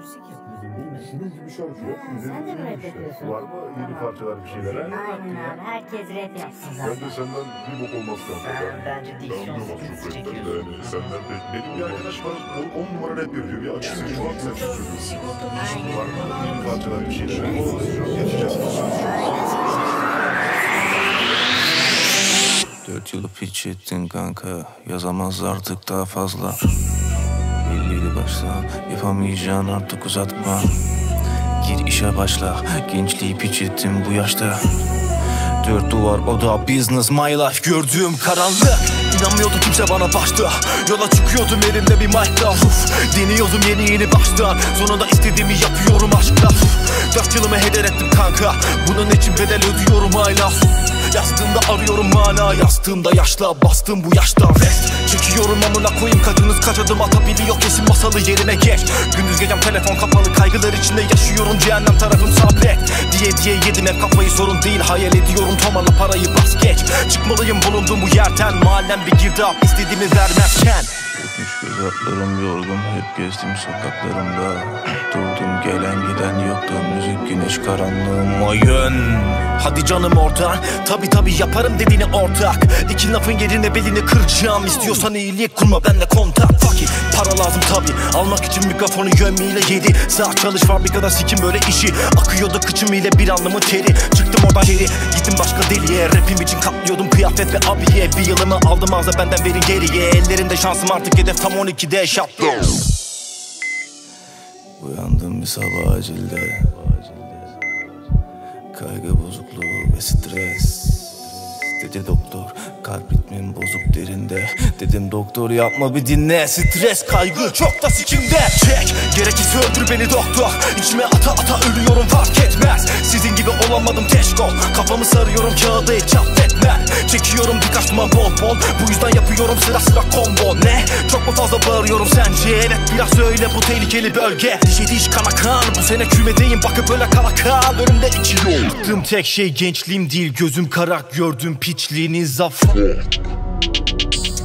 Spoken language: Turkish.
müzik yapıyorsun değil mi? Sizin gibi şarkı yap. Sen de mi rap yapıyorsun? Var mı yeni parçalar bir şeyler? Aynen abi. Herkes rap yapsın zaten. Bence senden bir bok olmaz kanka. Bence diksiyon sıkıntısı çekiyorsun. Yani senden benim bir arkadaş var 10 numara rap yapıyor. Bir açsın şu an ses söylüyor. Sigortalı iş mi? Var mı yeni parçalar bir şeyler? Geçeceğiz. 4 yılı piç ettin kanka, yazamaz artık daha fazla. Belliydi baştan, yapamayacağın artık uzatma. Gir işe başla, gençliği piç ettim bu yaşta. 4 duvar oda business my life, gördüğüm karanlık. İnanmıyordu kimse bana başta. Yola çıkıyordum elimde bir mic'la. Deniyordum yeni baştan. Sonunda istediğimi yapıyorum aşkla. 4 yılımı heder ettim kanka, bunun için bedel ödüyorum hala. Yastığımda arıyorum mana, yastığımda yaşla bastım bu yaşta rest. Çekiyorum amına koyayım, kaçınız kaç adım atabiliyor kesin masalı yerine geç. Gündüz gecem telefon kapalı, kaygılar içinde yaşıyorum, cehennem tarafım sabret. Diye yedim hep kafayı, sorun değil hayal ediyorum, tomarla parayı bas geç. Çıkmalıyım bulunduğum bu yerden, mahallem bir girdap istediğimi vermezken. Yetmiş göz atlarım yorgun, hep gezdim sokaklarımda. Durdum gelen giden yoktu, müzik güneş karanlığıma yön. Hadi canım oradan, tabi yaparım dediğini ortak. İki lafın yerine belini kıracağım, istiyorsan iyilik kurma benle kontak. Fuck it, para lazım tabi, almak için mikrofonu yönmiyle 7 saat çalış fabrikada sikim böyle işi. Akıyordu kıçım ile bir anlamı teri, çıktım oradan geri gittim başka deliye. Rapim için katlıyordum kıyafet ve abiye. Bir yılımı aldım ağza benden verin geriye. Ellerinde şansım artık, hedef tam 12'de şaplı. Uyandım bir sabah acilde, kaygı bozukluğu ve stres. Dedi doktor, kalp ritmin bozuk derinde. Dedim doktor yapma bir dinle. Stres, kaygı çok da sikimde. Çek, gerekirse öldür beni doktor. İçime ata ölüyorum fark etmez. Sizin gibi olamadım teşkol. Kafamı sarıyorum kağıda hiç affetme. Çekiyorum birkaç duman bol. Bu yüzden yapıyorum sıra combo. Ne? Çok mu fazla bağırıyorum sence? Evet biraz öyle, bu tehlikeli bölge. Diş kana kan, bu sene kümedeyim bakıp böyle kala kal. Önümde 2 yol. Baktığım tek şey gençliğim değil, gözüm kara gördüm piçliğini zafer.